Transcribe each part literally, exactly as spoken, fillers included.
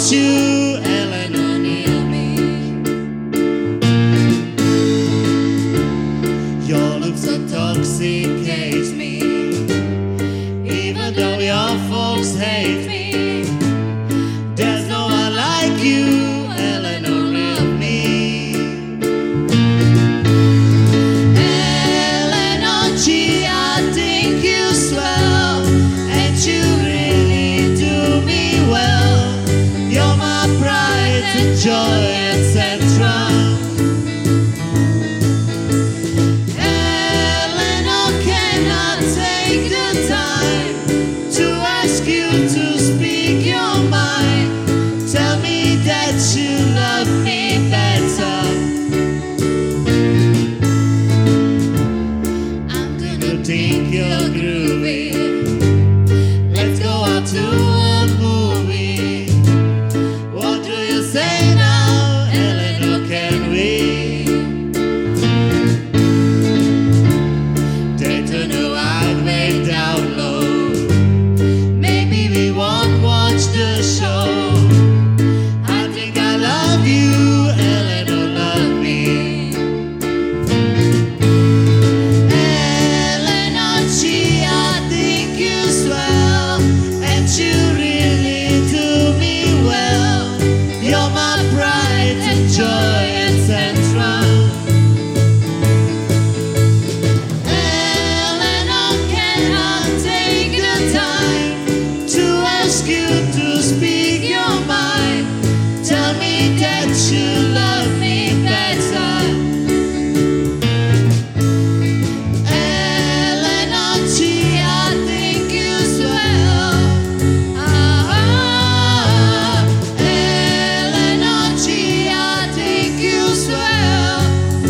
you, Eleanor, near me. Your looks intoxicate me, even though your folks hate me. There's no one like you, Eleanor, near me. Eleanor G, I think you swell, and you really do me well. You're my pride and joy, et cetera. Eleanor, can I take the time to ask you to speak your mind? Tell me that you love me better. I'm gonna think you're groovy. Let's go out to a movie. What do you say now, Eleanor, can we? Dayton, no, I'd way down low. Maybe we won't watch the show. I think I love you, Eleanor, love me. Eleanor G, I think you swell, and you really do me well. You're my pride and joy, et cetera. Eleanor, can I take the time to ask you to speak your mind? Tell me that you love me better. Eleanor G, I think you swell. Ah, Eleanor G, I think you swell.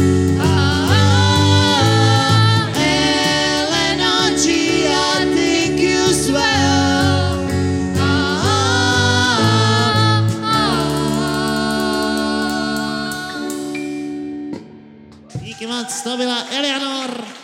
Ah, Eleanor G, I think you swell. Ah, ah. Díky moc, to byla Eleanor.